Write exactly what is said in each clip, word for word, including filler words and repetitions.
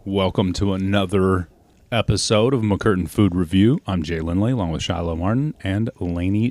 Welcome to another episode of McCurtain Food Review. I'm Jay Lindley, along with Shiloh Martin and Lainey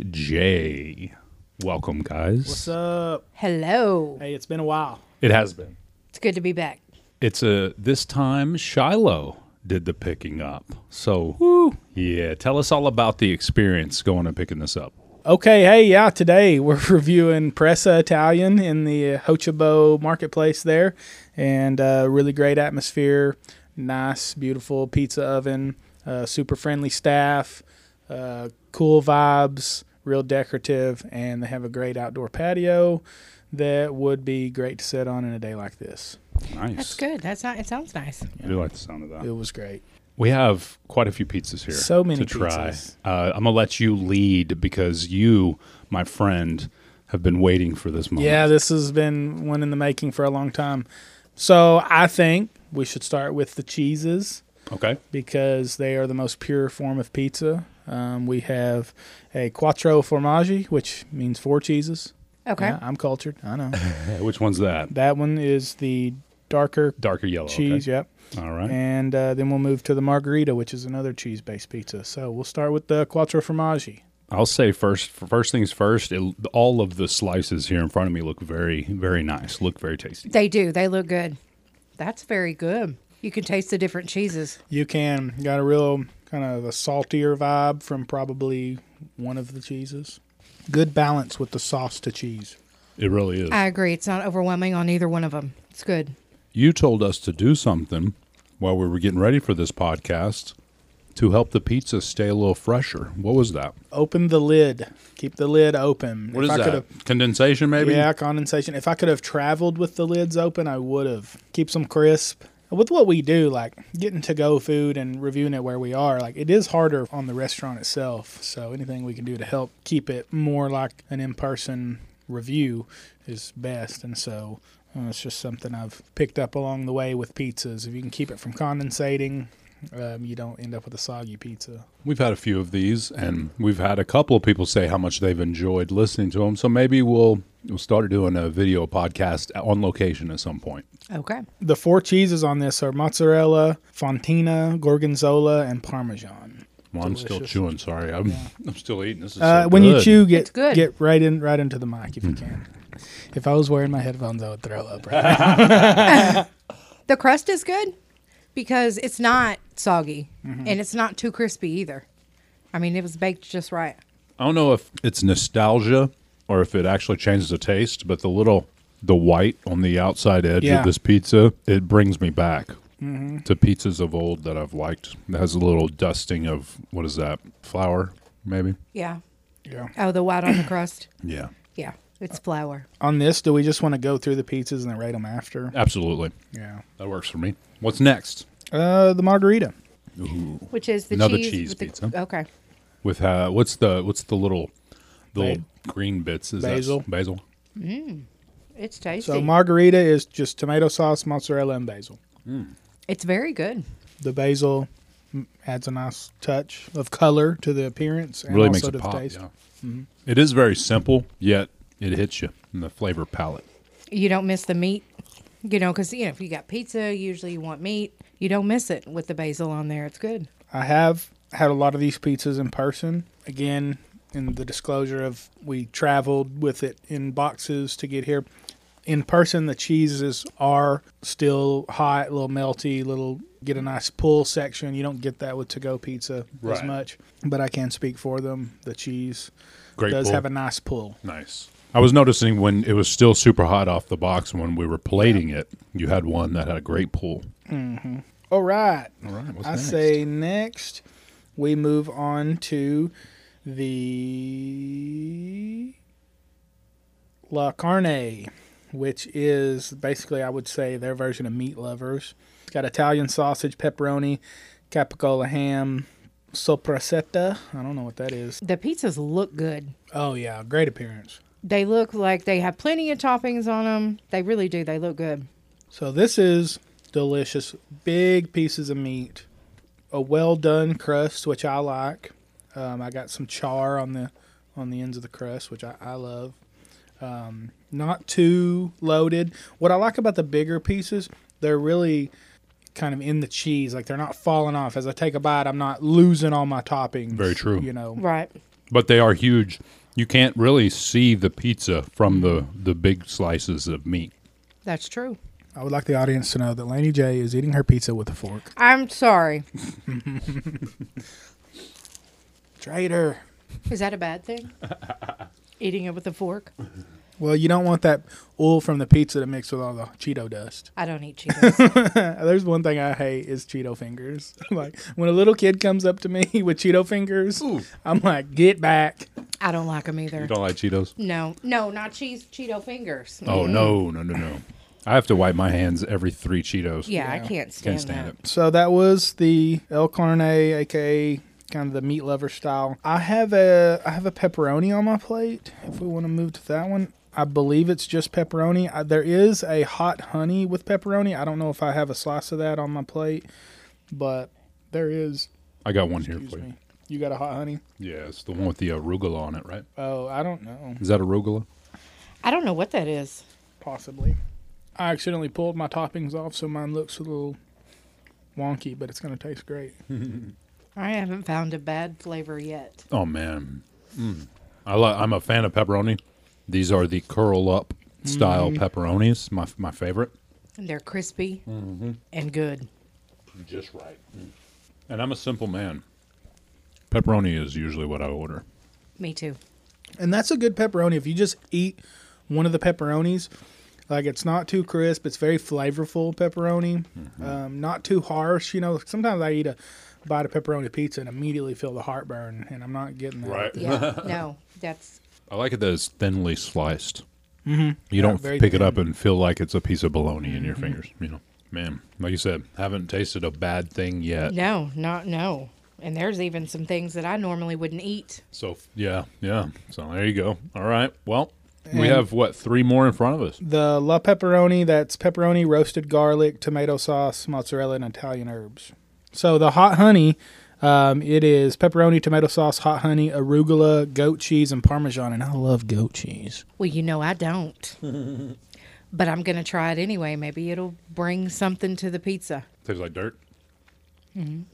J. Welcome, guys. What's up? Hello. Hey, it's been a while. It has been. It's good to be back. It's a this time Shiloh did the picking up. So, woo, yeah, tell us all about the experience going and picking this up. Okay, hey, yeah, today we're reviewing Pressa Italian in the Hochebo marketplace there, and uh, really great atmosphere, nice, beautiful pizza oven, uh, super friendly staff, uh, cool vibes, real decorative, and they have a great outdoor patio that would be great to sit on in a day like this. Nice. That's good. That's not. It sounds nice. I do like the sound of that. It was great. We have quite a few pizzas here. So many to try. pizzas. Uh, I'm gonna let you lead because you, my friend, have been waiting for this moment. Yeah, this has been one in the making for a long time. So I think we should start with the cheeses Okay. because they are the most pure form of pizza. Um, we have a quattro formaggi, which means four cheeses. Okay. Yeah, I'm cultured. I know. Which one's that? That one is the darker Darker yellow. cheese. Yep. Okay. All right. And uh, then we'll move to the margarita, which is another cheese-based pizza. So we'll start with the quattro formaggi. I'll say first. First things first. It, all of the slices here in front of me look very, very nice. Look very tasty. They do. They look good. That's very good. You can taste the different cheeses. You can got a real kind of a saltier vibe from probably one of the cheeses. Good balance with the sauce to cheese. It really is. I agree. It's not overwhelming on either one of them. It's good. You told us to do something while we were getting ready for this podcast to help the pizza stay a little fresher. What was that? Open the lid. Keep the lid open. What If is I that? could've- Condensation, maybe? Yeah, condensation. If I could have traveled with the lids open, I would have. Keeps them crisp. With what we do, like getting to-go food and reviewing it where we are, like it is harder on the restaurant itself. So anything we can do to help keep it more like an in-person review is best. And so uh, it's just something I've picked up along the way with pizzas. If you can keep it from condensating, um, you don't end up with a soggy pizza. We've had a few of these, and we've had a couple of people say how much they've enjoyed listening to them. So maybe we'll we'll start doing a video podcast on location at some point. Okay. The four cheeses on this are mozzarella, fontina, gorgonzola, and parmesan. Well, I'm still Delicious. chewing. Sorry, I'm I'm still eating. This is Uh, so when you good. chew, It's get good. get right in right into the mic if you can. If I was wearing my headphones, I would throw up. Right now. The crust is good because it's not soggy and it's not too crispy either. I mean, it was baked just right. I don't know if it's nostalgia or if it actually changes the taste, but the little the white on the outside edge Yeah. of this pizza, it brings me back to pizzas of old that I've liked. It has a little dusting of what is that? Flour, maybe? Yeah. Yeah. Oh, the white on the crust. Yeah. Yeah. It's flour. On this, do we just want to go through the pizzas and then rate them after? Absolutely. Yeah. That works for me. What's next? Uh, the margarita. Which is the Another cheese. cheese with the- pizza. Okay. With uh what's the what's the little the Ba- little green bits? Is Basil. that basil? It's tasty. So margarita is just tomato sauce, mozzarella, and basil. it's very good. The basil mm, adds a nice touch of color to the appearance and Really also makes to it the pop. taste. Yeah. It is very simple, yet it hits you in the flavor palette. You don't miss the meat, you know, because, you know, if you got pizza, usually you want meat. You don't miss it with the basil on there. It's good. I have had a lot of these pizzas in person. Again, in the disclosure of we traveled with it in boxes to get here. In person, the cheeses are still hot, a little melty, a little get a nice pull section. You don't get that with to-go pizza as Right. much, but I can speak for them. The cheese Great does pull. have a nice pull. Nice. I was noticing when it was still super hot off the box when we were plating it, you had one that had a great pull. All right. All right. What's I next? say next we move on to the La Carne, which is basically, I would say, their version of Meat Lovers. It's got Italian sausage, pepperoni, capicola ham, sopressata. I don't know what that is. The pizzas look good. Oh, yeah. Great appearance. They look like they have plenty of toppings on them. They really do. They look good. So this is delicious. Big pieces of meat. A well-done crust, which I like. Um, I got some char on the on the ends of the crust, which I, I love. Um, not too loaded. What I like about the bigger pieces, they're really kind of in the cheese. Like they're not falling off. As I take a bite, I'm not losing all my toppings. Very true. You know. Right. But they are huge. You can't really see the pizza from the, the big slices of meat. That's true. I would like the audience to know that Lainey J is eating her pizza with a fork. I'm sorry. Traitor. Is that a bad thing? Eating it with a fork? Well, you don't want that oil from the pizza to mix with all the Cheeto dust. I don't eat Cheetos. There's one thing I hate is Cheeto fingers. Like when a little kid comes up to me with Cheeto fingers, Ooh. I'm like, get back. I don't like them either. You don't like Cheetos? No, no, not cheese Cheeto fingers. Oh, no, no, no, no. I have to wipe my hands every three Cheetos. Yeah, Yeah. I can't stand, Can't stand that. it. So that was the El Carne, aka kind of the meat lover style. I have a I have a pepperoni on my plate. If we want to move to that one, I believe it's just pepperoni. I, there is a hot honey with pepperoni. I don't know if I have a slice of that on my plate, but there is. I got one here Excuse for you. me. You got a hot honey? Yeah, it's the one with the arugula on it, right? Oh, I don't know. Is that arugula? I don't know what that is. Possibly. I accidentally pulled my toppings off, so mine looks a little wonky, but it's going to taste great. I haven't found a bad flavor yet. Oh, man. Mm. I li- I'm a fan of pepperoni. These are the curl up style Mm-hmm. pepperonis, my my favorite. And they're crispy Mm-hmm. and good. Just right. And I'm a simple man. Pepperoni is usually what I order. Me too. And that's a good pepperoni. If you just eat one of the pepperonis, like it's not too crisp, it's very flavorful pepperoni, Mm-hmm. um, not too harsh. You know, sometimes I eat a bite of pepperoni pizza and immediately feel the heartburn, and I'm not getting that. Right. Yeah. No, that's I like it that it's thinly sliced. Mm-hmm. You Yeah, don't very pick it thin. up and feel like it's a piece of bologna in your fingers. You know, man, like you said, haven't tasted a bad thing yet. no, not no. And there's even some things that I normally wouldn't eat. So yeah, yeah. So there you go. All right. Well, we And- have what three more in front of us. The La Pepperoni, that's pepperoni, roasted garlic, tomato sauce, mozzarella, and Italian herbs. So the hot honey, um, it is pepperoni, tomato sauce, hot honey, arugula, goat cheese, and Parmesan. And I love goat cheese. Well, you know I don't. But I'm going to try it anyway. Maybe it'll bring something to the pizza. Tastes like dirt. Mm-hmm.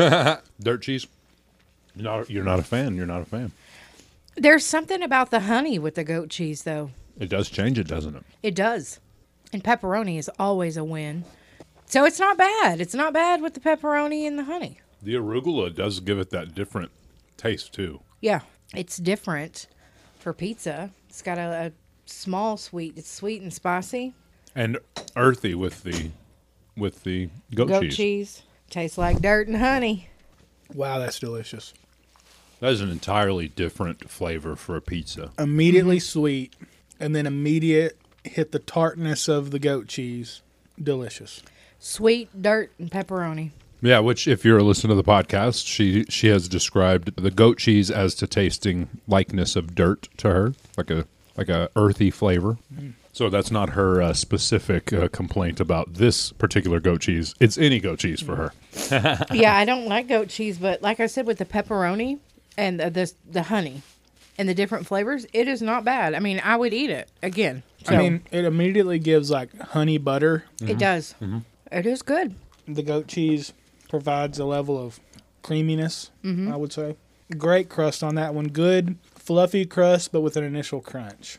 Dirt cheese. You're not, you're not a fan. You're not a fan. There's something about the honey with the goat cheese, though. It does change it, doesn't it? It does. And pepperoni is always a win. So it's not bad. It's not bad with the pepperoni and the honey. The arugula does give it that different taste too. Yeah. It's different for pizza. It's got a, a small sweet. It's sweet and spicy. And earthy with the with the goat, Goat cheese. cheese. Tastes like dirt and honey. Wow, that's delicious. That is an entirely different flavor for a pizza. Immediately sweet, and then immediate hit the tartness of the goat cheese. Delicious. Sweet, dirt, and pepperoni. Yeah, which if you're listening to the podcast, she she has described the goat cheese as to tasting likeness of dirt to her, like a like a earthy flavor. Mm. So that's not her uh, specific uh, complaint about this particular goat cheese. It's any goat cheese for her. Yeah, I don't like goat cheese, but like I said, with the pepperoni and the the, the honey and the different flavors, it is not bad. I mean, I would eat it again. So I mean, it immediately gives like honey butter. it does. It is good. The goat cheese provides a level of creaminess, I would say. Great crust on that one. Good, fluffy crust, but with an initial crunch.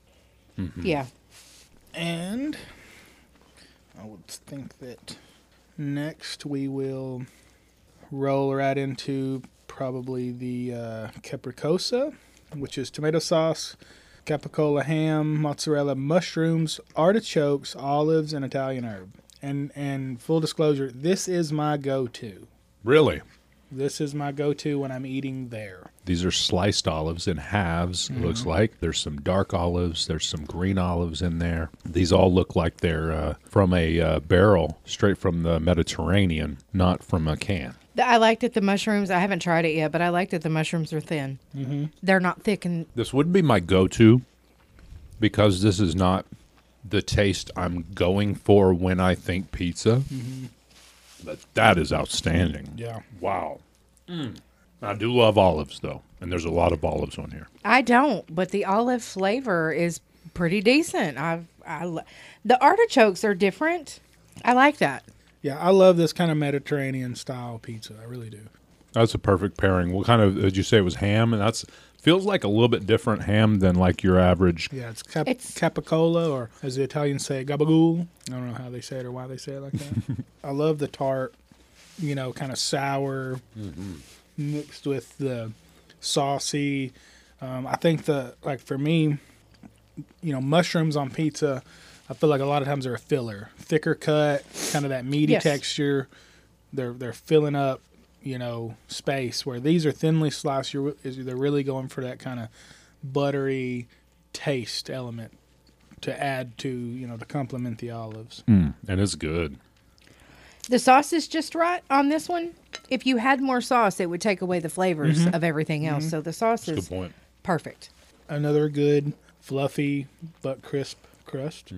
Yeah. And I would think that next we will roll right into probably the uh, capricosa, which is tomato sauce, capicola ham, mozzarella, mushrooms, artichokes, olives, and Italian herb. And and full disclosure, this is my go-to. Really? This is my go-to when I'm eating there. These are sliced olives in halves, it looks like. There's some dark olives. There's some green olives in there. These all look like they're uh, from a uh, barrel straight from the Mediterranean, not from a can. The- I like that the mushrooms, I haven't tried it yet, but I like that the mushrooms are thin. Mm-hmm. They're not thick and This would be my go-to because this is not the taste I'm going for when I think pizza. But that is outstanding. Yeah. Wow. Mm. I do love olives, though, and there's a lot of olives on here. I don't, but the olive flavor is pretty decent. I've I li- the artichokes are different. I like that. Yeah, I love this kind of Mediterranean style pizza. I really do. That's a perfect pairing. What kind of did you say it was ham? And that's feels like a little bit different ham than like your average. Yeah, it's, cap- It's- capicola, or as the Italians say, gabagool. I don't know how they say it or why they say it like that. I love the tart, you know, kind of sour Mm-hmm. mixed with the saucy. Um, I think the, like for me, you know, mushrooms on pizza, I feel like a lot of times they're a filler. Thicker cut, kind of that meaty Yes. texture. They're they're filling up, you know, space. Where these are thinly sliced, you're is- they're really going for that kind of buttery taste element to add to, you know, to complement the olives. Mm, and it's good. The sauce is just right on this one. If you had more sauce, it would take away the flavors of everything else. So the sauce That's a is good point. perfect. Another good, fluffy but crisp crust.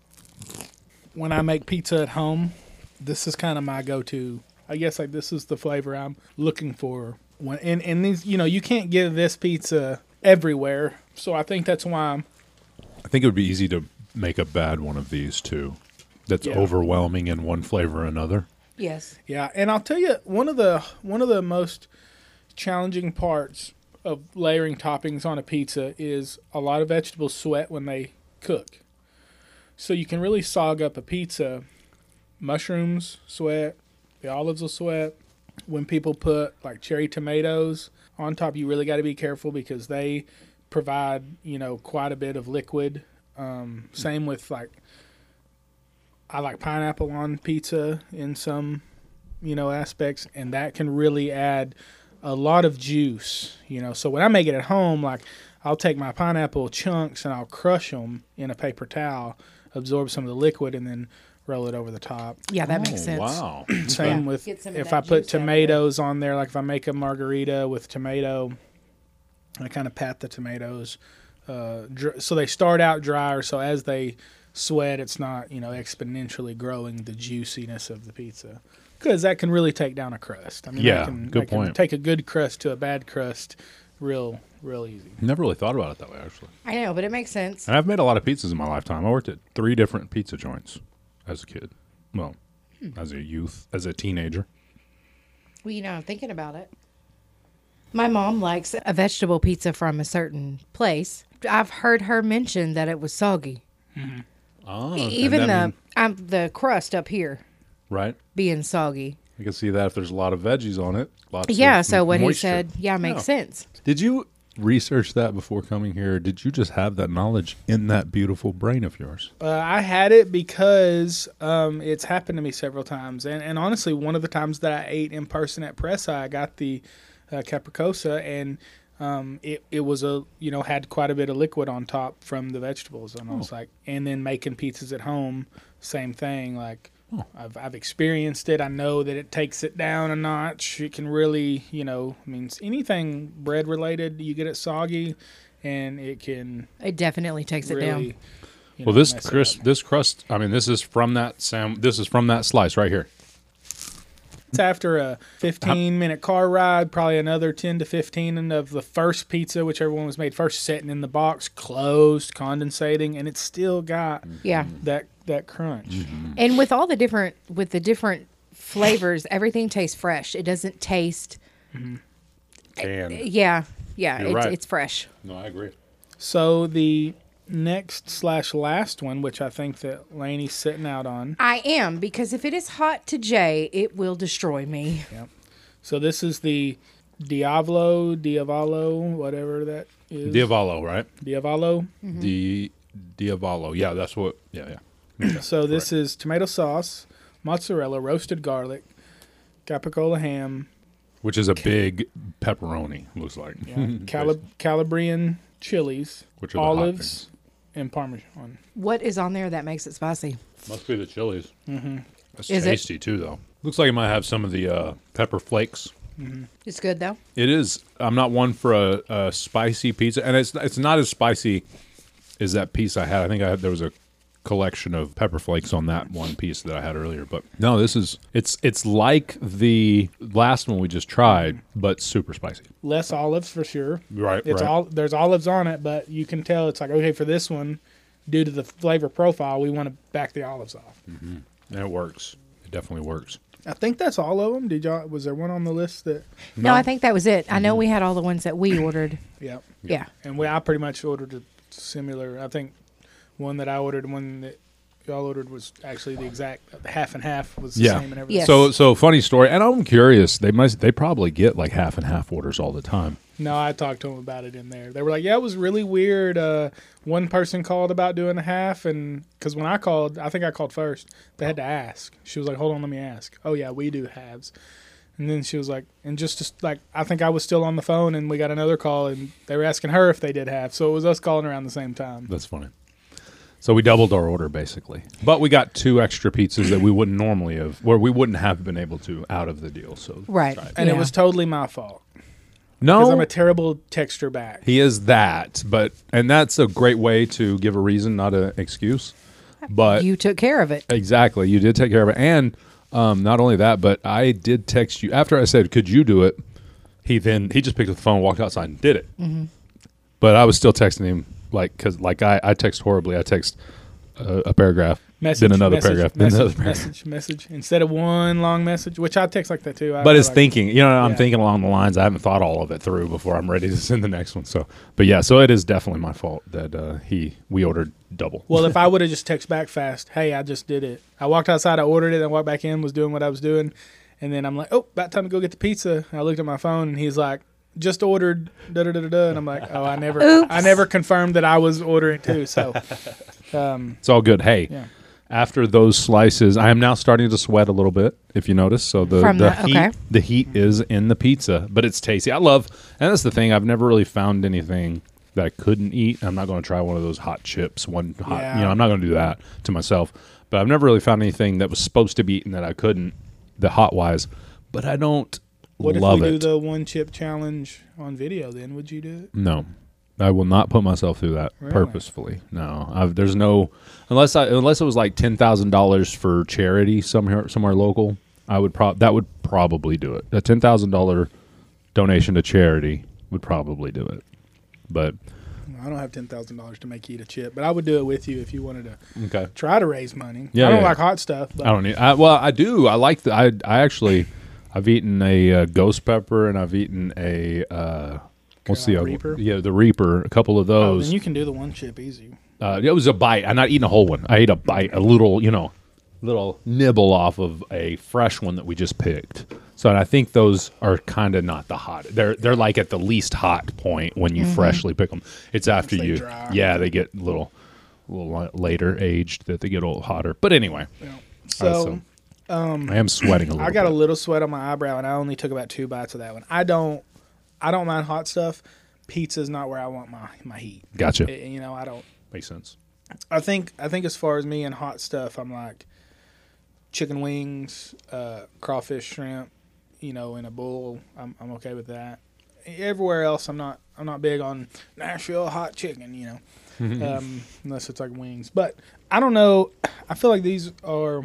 When I make pizza at home, this is kind of my go-to. I guess like this is the flavor I'm looking for. When and, and these, you know, you can't get this pizza everywhere, so I think that's why I'm, I think it would be easy to make a bad one of these too. That's Yeah. overwhelming in one flavor or another. Yes. yeah. And I'll tell you, one of the one of the most challenging parts of layering toppings on a pizza is a lot of vegetables sweat when they cook. So you can really sog up a pizza. Mushrooms sweat, the olives will sweat. When people put like cherry tomatoes on top, you really got to be careful because they provide, you know, quite a bit of liquid. Um, same with like, I like pineapple on pizza in some, you know, aspects, and that can really add a lot of juice, you know. So when I make it at home, like I'll take my pineapple chunks and I'll crush them in a paper towel, absorb some of the liquid, and then roll it over the top. Yeah, that Oh, makes sense. Wow. Same Yeah. with Get some of if that I put juice out of tomatoes on there, like if I make a margarita with tomato, I kind of pat the tomatoes. Uh, dr- so they start out drier, so as they sweat, it's not, you know, exponentially growing the juiciness of the pizza. Because that can really take down a crust. I mean, Yeah, that can, good that can point. take a good crust to a bad crust real, real easy. Never really thought about it that way, actually. I know, but it makes sense. And I've made a lot of pizzas in my lifetime. I worked at three different pizza joints as a kid. Well, as a youth, as a teenager. Well, you know, I'm thinking about it. My mom likes a vegetable pizza from a certain place. I've heard her mention that it was soggy. Oh, Even the um, the crust up here right. being soggy. I can see that if there's a lot of veggies on it. Lots Yeah, of so what moisture. he said, yeah, makes Yeah. sense. Did you research that before coming here? Or did you just have that knowledge in that beautiful brain of yours? Uh, I had it because um, it's happened to me several times, and, and honestly, one of the times that I ate in person at Pressa, I got the uh, capricosa, and um, it it was a you know had quite a bit of liquid on top from the vegetables, and I was like, and then making pizzas at home, same thing. Like I've I've experienced it. I know that it takes it down a notch. It can really you know I mean anything bread related, you get it soggy, and it can It definitely takes it really. down. you Well, know, this mess it crisp, up. this crust. I mean, this is from that sam. This is from that slice right here. It's after a fifteen minute car ride, probably another ten to fifteen of the first pizza, whichever one was made first, sitting in the box, closed, condensating, and it's still got Yeah. that that crunch. And with all the different with the different flavors, everything tastes fresh. It doesn't taste And yeah. Yeah, You're it's right. it's fresh. no, I agree. So the next slash last one, which I think that Laney's sitting out on. I am, because if it is hot to Jay, it will destroy me. So this is the Diavolo, Diavolo, whatever that is. Diavolo, right? Diavolo. The Diavolo. Yeah, that's what. Yeah, yeah. So this is tomato sauce, mozzarella, roasted garlic, capicola ham, Which is a big pepperoni. Looks like. yeah, Calib- Calabrian chilies, Which are the hot olives, things. and Parmesan. What is on there that makes it spicy? Must be the chilies. Mm-hmm. That's Is it- tasty too, though. Looks like it might have some of the uh, pepper flakes. It's good though. It is. I'm not one for a, a spicy pizza, and it's it's not as spicy as that piece I had. I think I had there was a collection of pepper flakes on that one piece that I had earlier. But no, this is it's it's like the last one we just tried, but super spicy. Less olives for sure. Right, It's right. all there's olives on it, but you can tell it's like okay for this one, due to the flavor profile, we want to back the olives off. And it works. definitely works. I think that's all of them. Did y'all? Was there one on the list that? No, I think that was it. I know we had all the ones that we ordered. Yeah. Yeah. And we, I pretty much ordered a similar. I think one that I ordered, and one that y'all ordered was actually the exact half and half was the Yeah. same and everything. Yes. So so funny story, and I'm curious. They must they probably get like half and half orders all the time. No, I talked to them about it in there. They were like, "Yeah, it was really weird." Uh, one person called about doing a half, and because when I called, I think I called first. They had to ask. She was like, "Hold on, let me ask." Oh yeah, we do halves. And then she was like, and just, just like I think I was still on the phone, and we got another call, and they were asking her if they did half. So it was us calling around the same time. That's funny. So we doubled our order basically, but we got two extra pizzas that we wouldn't normally have, where we wouldn't have been able to out of the deal. So Right. And Yeah. it was totally my fault because I'm no, a terrible texter back. he is that, but and that's a great way to give a reason, not an excuse. But You took care of it. exactly, you did take care of it, and um, not only that, but I did text you after I said, "Could you do it?" He then he just picked up the phone, walked outside, and did it. Mm-hmm. But I was still texting him like because like I, I text horribly. I text uh, a paragraph, Message, then another message, paragraph, then message, another paragraph. message, message. Instead of one long message, which I text like that too. I But I it's like- thinking, you know, I'm Yeah. thinking along the lines. I haven't thought all of it through before I'm ready to send the next one. So, but yeah, so it is definitely my fault that uh, he we ordered double. Well, if I would have just text back fast, hey, I just did it. I walked outside, I ordered it, and walked back in, was doing what I was doing, and then I'm like, oh, about time to go get the pizza. And I looked at my phone, and he's like, just ordered, da da da da da, and I'm like, oh, I never, Oops. I never confirmed that I was ordering too. So, um, It's all good. Hey, yeah. after those slices, I am now starting to sweat a little bit. If you notice, so the From the the- heat okay. the heat is in the pizza, but it's tasty. I love, and that's the thing. I've never really found anything that I couldn't eat. I'm not going to try one of those hot chips. One hot, Yeah. you know, I'm not going to do that to myself. But I've never really found anything that was supposed to be eaten that I couldn't, the hot wise. But I don't What love if we it. do the one chip challenge on video? Then would you do it? No, I will not put myself through that Really? purposefully. No, I've, there's no unless I unless it was like ten thousand dollars for charity somewhere somewhere local. I would prob that would probably do it. A ten thousand dollar donation to charity would probably do it. But I don't have ten thousand dollars to make you eat a chip, but I would do it with you if you wanted to okay, try to raise money. Yeah, I don't yeah. like hot stuff, but I don't need. I, well, I do. I like the. I I actually I've eaten a uh, ghost pepper and I've eaten a. Uh, What's the Carolina other? Reaper? Yeah, the Reaper. A couple of oh, those. then you can do the one chip easy. Uh, it was a bite. I'm not eating a whole one. I ate a bite, a little, you know, little nibble off of a fresh one that we just picked. So and I think those are kind of not the hot. They're they're like at the least hot point when you freshly pick them. It's after they you, dry. yeah, they get a little, a little li- later aged that they get a little hotter. But anyway, Yeah. uh, So, so I am sweating a little. I got a bit. little sweat on my eyebrow, and I only took about two bites of that one. I don't, I don't mind hot stuff. Pizza's not where I want my my heat. Gotcha. It- you know, I don't. Makes sense. I think I think as far as me and hot stuff, I'm like chicken wings, uh, crawfish, shrimp. You know, in a bowl, I'm I'm okay with that. Everywhere else, I'm not I'm not big on Nashville hot chicken. You know, um, unless it's like wings. But I don't know. I feel like these are.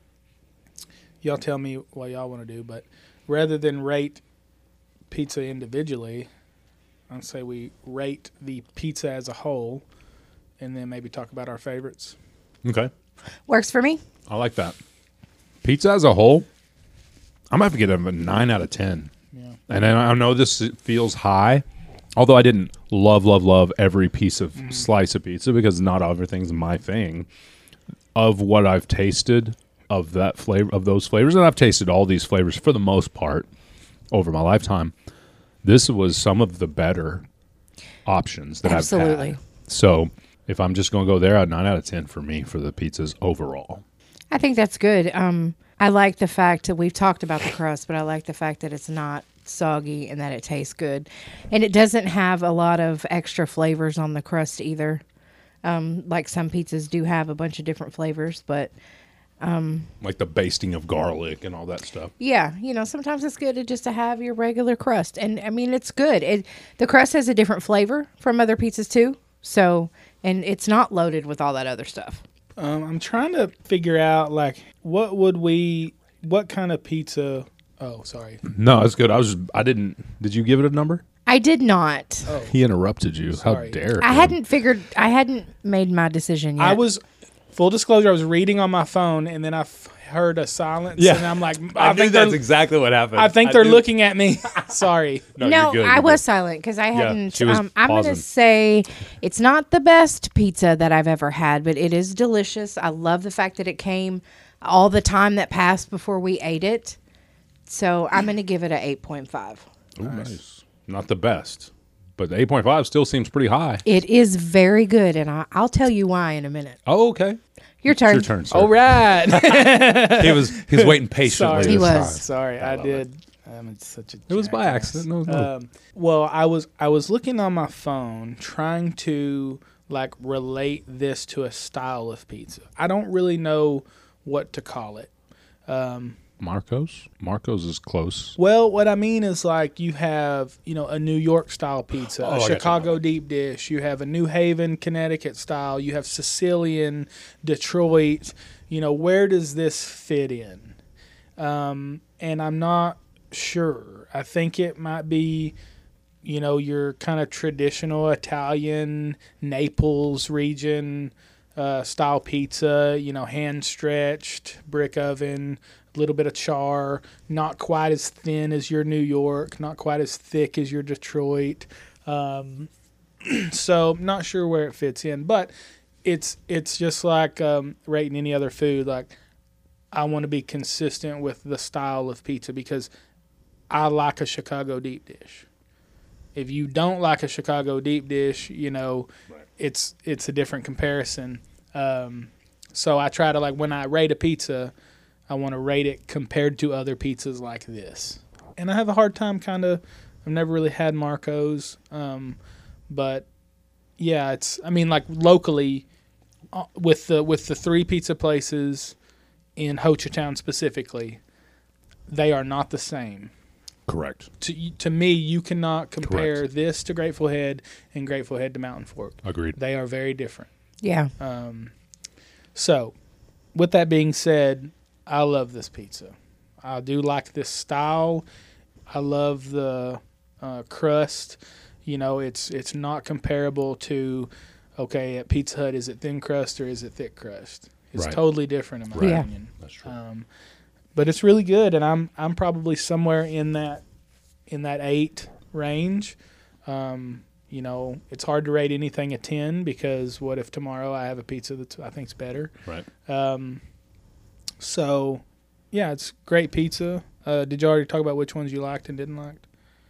Y'all tell me what y'all want to do, but rather than rate pizza individually, I'd say we rate the pizza as a whole, and then maybe talk about our favorites. Okay, Works for me. I like that. Pizza as a whole, I'm gonna have to get them a nine out of ten. Yeah. And then I know this feels high, although I didn't love, love, love every piece of slice of pizza because not everything's my thing. Of what I've tasted of that flavor, of those flavors, and I've tasted all these flavors for the most part over my lifetime. This was some of the better options that Absolutely. I've had. So if I'm just going to go there, a nine out of ten for me for the pizzas overall. I think that's good. Um, I like the fact that we've talked about the crust, but I like the fact that it's not soggy and that it tastes good. And it doesn't have a lot of extra flavors on the crust either. Um, like some pizzas do have a bunch of different flavors, but Like the basting of garlic and all that stuff. yeah, you know, sometimes it's good to just to have your regular crust. And I mean, it's good. It, the crust has a different flavor from other pizzas too. So, and it's not loaded with all that other stuff. Um, I'm trying to figure out like what would we, what kind of pizza? Oh, sorry. No, that's good. I was, I didn't, did you give it a number? I did not. Oh, He interrupted you. Sorry. How dare I him. hadn't figured, I hadn't made my decision yet. I was full disclosure. I was reading on my phone, and then I f- heard a silence, Yeah. and I'm like, I, I, knew think that's they're, exactly what happened. I think they're knew- looking at me. Sorry. No, No, you're good, I you're was good. silent because I hadn't. she was um, I'm going to pausing. say it's not the best pizza that I've ever had, but it is delicious. I love the fact that it came all the time that passed before we ate it. So I'm going to give it an eight point five. Ooh, nice. Not the best, but the eight point five still seems pretty high. It is very good, and I, I'll tell you why in a minute. Oh, okay. Your turn. It's your turn, sir. All right. He was he was waiting patiently. Sorry. He this was. time. Sorry, I, love did. Um, it's such a. It was by jackass. accident. No, no. Um, well, I was I was looking on my phone trying to like relate this to a style of pizza. I don't really know what to call it. Um, Marcos. Marcos is close. well, what I mean is like you have you know a New York style pizza, Oh, I a got you. Chicago deep dish. You have a New Haven, Connecticut style. You have Sicilian, Detroit. You know, where does this fit in? Um, and I'm not sure. I think it might be, you know, your kind of traditional Italian Naples region uh, style pizza, you know, hand stretched, brick oven, a little bit of char, not quite as thin as your New York, not quite as thick as your Detroit. Um, so not sure where it fits in, but it's it's just like um, rating any other food. Like I want to be consistent with the style of pizza because I like a Chicago deep dish. If you don't like a Chicago deep dish, you know, it's it's a different comparison. Um, so I try to like when I rate a pizza, I want to rate it compared to other pizzas like this. And I have a hard time kind of. I've never really had Marco's, um, but yeah, it's. I mean, like locally, uh, with the with the three pizza places in Ho Chi Town specifically, they are not the same. Correct. To to me, you cannot compare Correct. this to Grateful Head and Grateful Head to Mountain Fork. Agreed. They are very different. Yeah. Um, so, with that being said, I love this pizza. I do like this style. I love the uh, crust. You know, it's it's not comparable to, okay, at Pizza Hut, is it thin crust or is it thick crust? It's Right. totally different in my Right. Yeah. opinion. That's true. Um, but it's really good, and I'm I'm probably somewhere in that in that eight range. Um, you know, it's hard to rate anything a ten because what if tomorrow I have a pizza that I think's better? Right. Um, so, yeah, it's great pizza. Uh, did you already talk about which ones you liked and didn't like?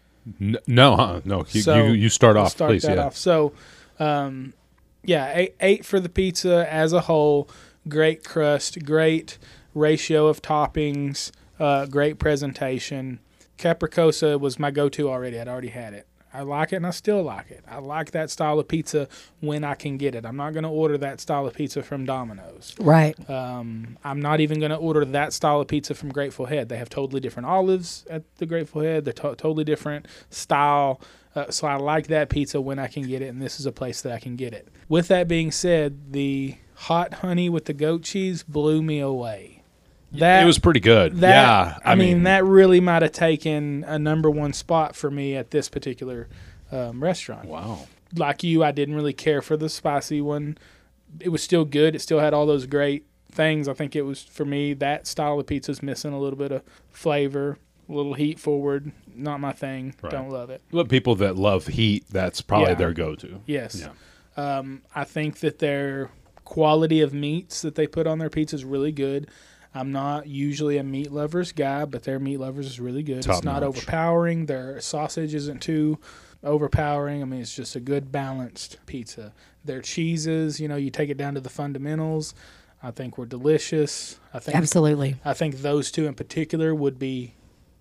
N- no, huh? No. You, So, you, you start I'll off, start please. that Yeah. off. So, um, yeah, eight, eight for the pizza as a whole. Great crust, great ratio of toppings, uh, great presentation. Capricosa was my go-to already. I'd already had it. I like it, and I still like it. I like that style of pizza when I can get it. I'm not going to order that style of pizza from Domino's. Right. Um, I'm not even going to order that style of pizza from Grateful Head. They have totally different olives at the Grateful Head. They're to- totally different style. Uh, so I like that pizza when I can get it, and this is a place that I can get it. With that being said, the hot honey with the goat cheese blew me away. That It was pretty good. that, yeah. I, mean, that really might have taken a number one spot for me at this particular um, restaurant. Wow. Like you, I didn't really care for the spicy one. It was still good. It still had all those great things. I think it was, for me, that style of pizza is missing a little bit of flavor, a little heat forward. Not my thing. Right. Don't love it. But people that love heat, that's probably Yeah. their go-to. Yes. Yeah. Um, I think that their quality of meats that they put on their pizza is really good. I'm not usually a meat lovers guy, but their meat lovers is really good. Top it's not notch. overpowering. Their sausage isn't too overpowering. I mean, it's just a good balanced pizza. Their cheeses, you know, you take it down to the fundamentals. I think were delicious. I think Absolutely. I think those two in particular would be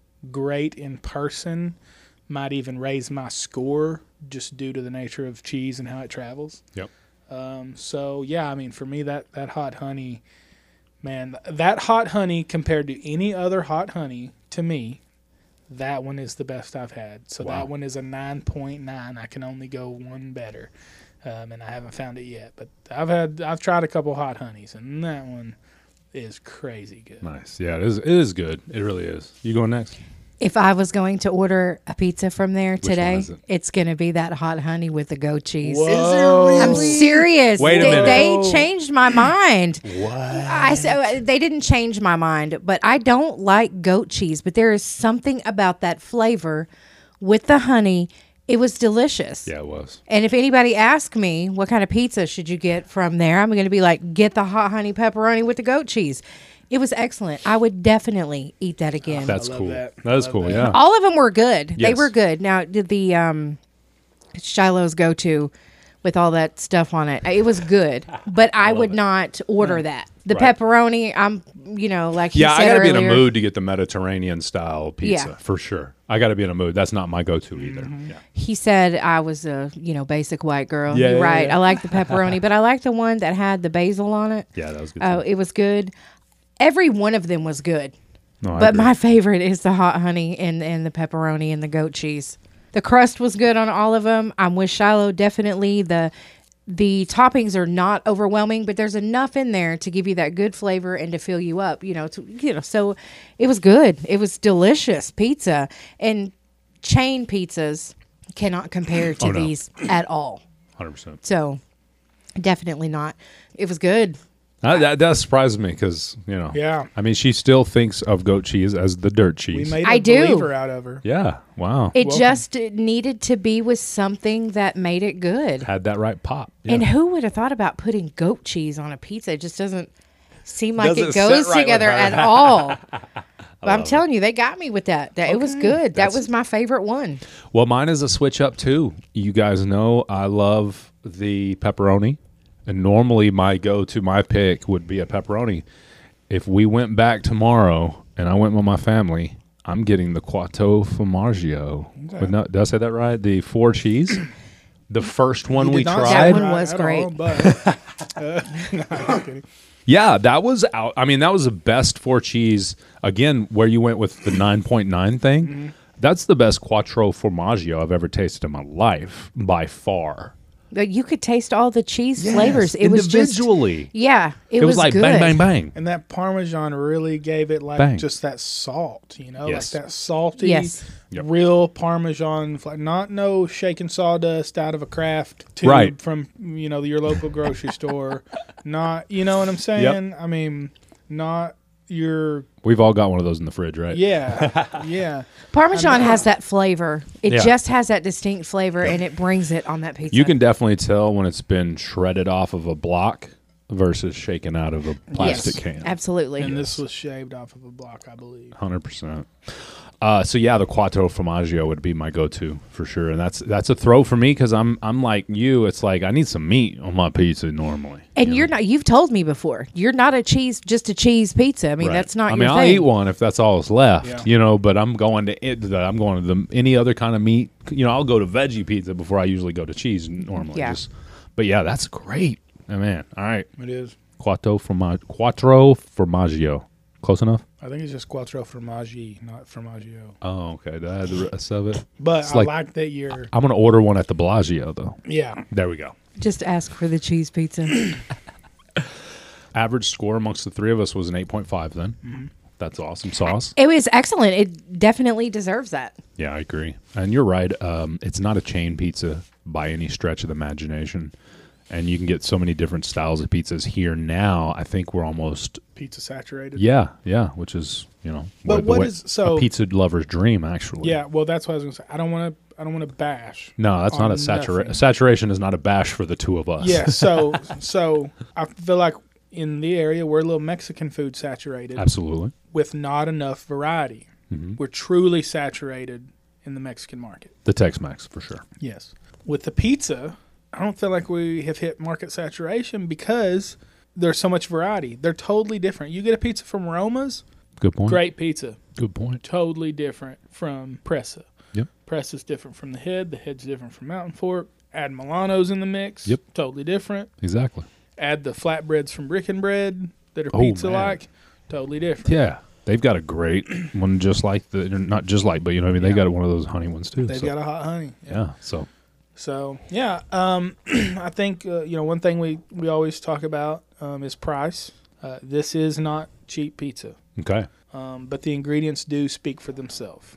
great in person. Might even raise my score just due to the nature of cheese and how it travels. Yep. Um, so yeah, I mean, for me, that that hot honey, man, that hot honey compared to any other hot honey, to me, that one is the best I've had. So Wow. that one is a nine point nine. I can only go one better, um, and I haven't found it yet. But I've had I've tried a couple hot honeys, and that one is crazy good. Nice. Yeah, it is, it is good. It really is. You going next? If I was going to order a pizza from there one today, is it? it's going to be that hot honey with the goat cheese. Whoa. I'm serious. Wait a they, minute. they changed my mind. What? I said they didn't change my mind, but I don't like goat cheese. But there is something about that flavor with the honey. It was delicious. Yeah, it was. And if anybody asks me what kind of pizza should you get from there, I'm going to be like, get the hot honey pepperoni with the goat cheese. It was excellent. I would definitely eat that again. That's love cool. that. That is Love cool. that. Yeah. All of them were good. They Yes. were good. Now, did the um, Shiloh's go to with all that stuff on it? It was good, but I would not order that. The Right. pepperoni, I'm, you know, like Yeah, you I said got to be earlier, in a mood to get the Mediterranean style pizza Yeah. for sure. I got to be in a mood. That's not my go-to either. Yeah. He said I was a, you know, basic white girl. Yeah, You're yeah, right. yeah. I like the pepperoni, but I like the one that had the basil on it. Yeah, that was good. Oh, too. it was good. Every one of them was good. No, I But agree. my favorite is the hot honey and, and the pepperoni and the goat cheese. The crust was good on all of them. I'm with Shiloh, definitely. The the toppings are not overwhelming, but there's enough in there to give you that good flavor and to fill you up, you know, to, you know, so it was good. It was delicious pizza, and chain pizzas cannot compare to Oh, no. these at all. one hundred percent. So definitely not. It was good. That, that, that surprised me because, you know. Yeah. I mean, she still thinks of goat cheese as the dirt We cheese. made a I do. believer out of her. yeah. Wow. It Welcome. just needed to be with something that made it good. Had that right pop. Yeah. And who would have thought about putting goat cheese on a pizza? It just doesn't seem like Doesn't it goes sit right with together her. at all. But I'm telling you, they got me with that. That it was good. That That's- was my favorite one. Well, mine is a switch up too. You guys know I love the pepperoni, and normally my go to my pick would be a pepperoni. If we went back tomorrow and I went with my family, I'm getting the Quattro Formaggio. But no, did I say that right? The four cheese. The first one You we did not tried. say That one right was at all, great. but, uh, no, I'm just kidding. Yeah, that was out. I mean, that was the best four cheese. Again, where you went with the nine point nine thing. Mm-hmm. That's the best Quattro Formaggio I've ever tasted in my life by far. But you could taste all the cheese flavors. It was just individually. yeah. It, It, was, like good. bang, bang, bang. And that Parmesan really gave it like Bang. just that salt, you know, Yes. like that salty, Yes. Yep. real Parmesan, fla- not no shaken sawdust out of a craft tube Right. from, you know, your local grocery store. Not, you know what I'm saying? I mean, not your, We've all got one of those in the fridge, right? yeah, yeah. Parmesan has that flavor. It Yeah. just has that distinct flavor, and it brings it on that pizza. You can definitely tell when it's been shredded off of a block versus shaken out of a plastic yes, can. absolutely. And this was shaved off of a block, I believe. one hundred percent. Uh, so yeah, the Quattro Formaggio would be my go-to for sure, and that's that's a throw for me because I'm I'm like you. It's like I need some meat on my pizza normally. And you you're know? not. You've told me before. You're not a cheese, just a cheese pizza. I mean, Right. that's not I your mean, I'll thing. eat one if that's all that's left, Yeah. you know. But I'm going to it. the- I'm going to the any other kind of meat. You know, I'll go to veggie pizza before I usually go to cheese normally. Yeah. Just, but yeah, that's great. Oh, man, all right, It is. Quattro Formag- Quattro Formaggio. Close enough. I think it's just Quattro Formaggi, not Formaggio. Oh, okay. Did I have the rest of it? But It's I like- like that you're, I'm gonna order one at the Bellagio though. yeah. There we go. Just ask for the cheese pizza. Average score amongst the three of us was an eight point five. Then Mm-hmm. that's awesome sauce. It was excellent. It definitely deserves that. Yeah, I agree. And you're right. Um, it's not a chain pizza by any stretch of the imagination. And you can get so many different styles of pizzas here now. I think we're almost Pizza saturated. yeah, yeah, which is you know But the what way- is- so- a pizza lover's dream actually. Yeah, well, that's what I was gonna say. I don't want to. I don't want to bash. No, that's not on a satura- nothing. saturation. Is not a bash for the two of us. Yeah. So, so I feel like in the area we're a little Mexican food saturated Absolutely. with not enough variety. Mm-hmm. We're truly saturated in the Mexican market. The Tex-Mex for sure. Yes. With the pizza, I don't feel like we have hit market saturation because there's so much variety. They're totally different. You get a pizza from Roma's, Good point. great pizza. Good point. Totally different from Pressa. Yep. Pressa's different from the head. The head's different from Mountain Fork. Add Milano's in the mix. Yep. Totally different. Exactly. Add the flatbreads from Brick and Bread that are Oh, pizza man. like. Totally different. Yeah. They've got a great one, just like the not just like, but you know, what I mean, they Yeah. got one of those honey ones too. They've so, got a hot honey. yeah. So So yeah, um, I think uh, you know one thing we, we always talk about um, is price. Uh, this is not cheap pizza, okay. um, but the ingredients do speak for themselves.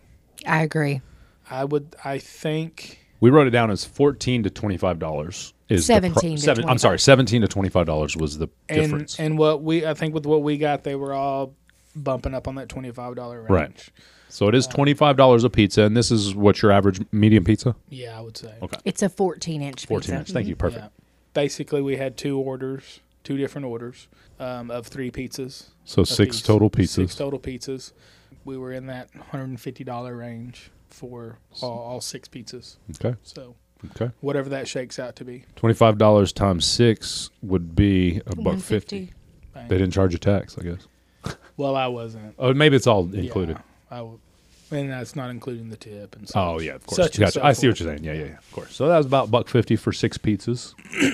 I agree. I would. I think. We wrote it down as fourteen to twenty-five dollars. Is seventeen the to seven, I'm twenty-five. sorry, seventeen to twenty-five dollars was the And difference. and what we I think with what we got, they were all bumping up on that twenty-five dollar range. Right. So it is twenty-five dollars a pizza, and this is what your average medium pizza? Yeah, I would say. Okay. It's a fourteen inch fourteen pizza. inch. Thank you. Perfect. Yeah. Basically, we had two orders, two different orders um, of three pizzas. So a six piece. total pizzas. Six total pizzas. We were in that one hundred fifty dollars range for all, all six pizzas. Okay. So Okay. whatever that shakes out to be. twenty-five dollars times six would be a buck one fifty. fifty. Bang. They didn't charge you tax, I guess. Well, I wasn't. Oh, maybe it's all included. Yeah, I w- and that's not including the tip and such. Oh yeah, of course. Such and Gotcha. so I see what forth. you're saying. Yeah, yeah, yeah. Of course. So that was about buck fifty for six pizzas.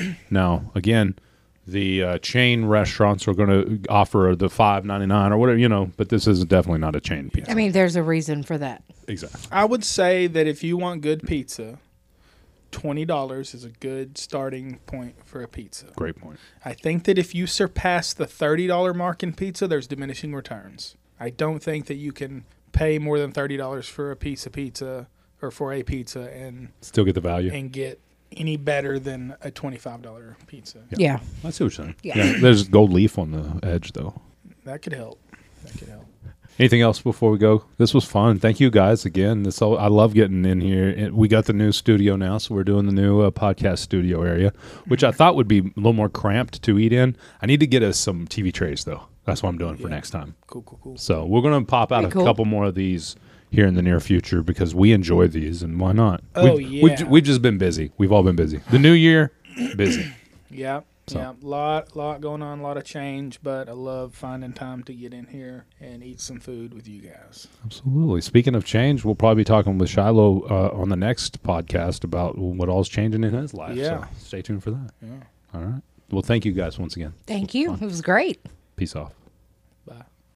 Now, again, the uh, chain restaurants are going to offer the five ninety nine or whatever, you know. But this is definitely not a chain pizza. I mean, there's a reason for that. exactly. I would say that if you want good pizza, twenty dollars is a good starting point for a pizza. Great point. I think that if you surpass the thirty dollars mark in pizza, there's diminishing returns. I don't think that you can pay more than thirty dollars for a piece of pizza or for a pizza and Still get the value. and get any better than a twenty-five dollars pizza. Yeah. I see what you're saying. Yeah. There's gold leaf on the edge, though. That could help. That could help. Anything else before we go? This was fun. Thank you guys again. This all, I love getting in here. It, we got the new studio now, so we're doing the new uh, podcast studio area, which I thought would be a little more cramped to eat in. I need to get us some T V trays, though. That's what I'm doing for Yeah. next time. Cool, cool, cool. So we're going to pop out Pretty a cool. couple more of these here in the near future because we enjoy these, and why not? Oh, we've, yeah. We've, we've just been busy. We've all been busy. The new year, busy. Yeah, So. yeah, lot, lot going on, a lot of change, but I love finding time to get in here and eat some food with you guys. Absolutely. Speaking of change, we'll probably be talking with Shiloh uh, on the next podcast about what all's changing in his life. Yeah. So stay tuned for that. Yeah. All right. Well, thank you guys once again. Thank you. It was great. Peace off.